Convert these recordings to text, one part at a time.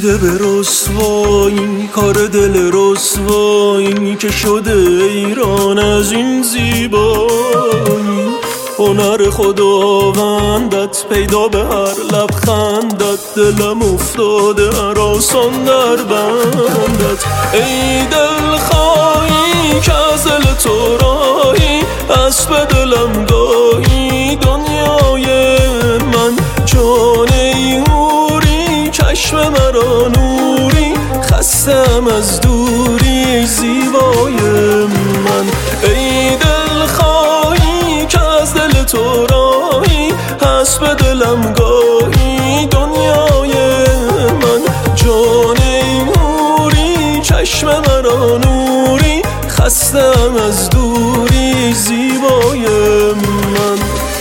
رسیده به رسوایی، کار دل رسوایی که شده ایران از این زیبایی. هنر خداوندت پیدا به هر لبخندت، دلم افتاده هراسان در بندت. ای دل خواهی که از دل تو راهی، اسب دلم گاهی دنیای من. جان ای هوری چشم مرا نوری، خستم از دوری زیبای من. ای دل خواهی که از دل تو راهی، حسب دلم گاهی دنیای من. جان ای هوری چشم مرا نوری، خستم از دوری زیبای من.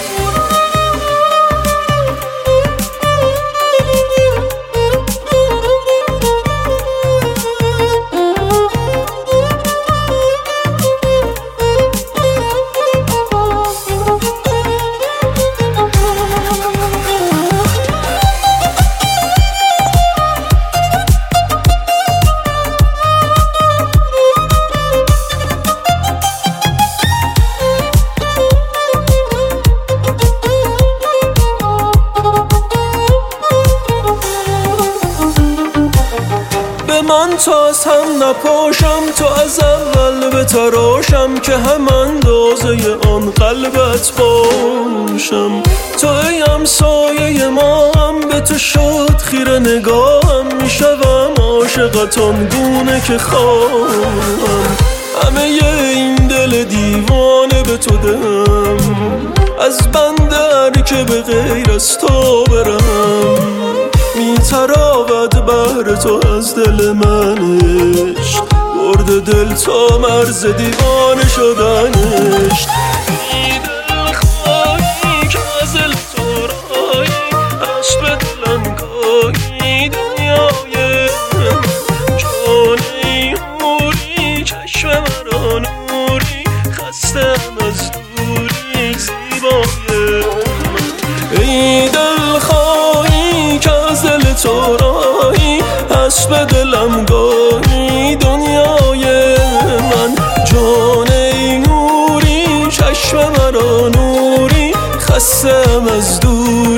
من تا از هم نپاشم، تو از اول بتراشم، که هم اندازه آن قلبت باشم. تو ای همسایه ما هم به تو شد خیره نگاهم، میشوم عاشقت آن گونه که خواهم. همه این دل دیوانه به تو دهم، از بنده هر که به غیر از تو برم. میتراود بهر تو از دل من عشق، برد دل تا مرز دیوانه شدنش. ای دل خواهی که از دل تو راهی، اسب دلم گاهی دنیای من. جان ای هوری چشم مرا نوری، خستم از دوری زیبای من. ای دل خواهی که از دل تو راهی، اسب دلم گاهی دنیای من. جان ای هوری چشم مرا نوری، خستم از دور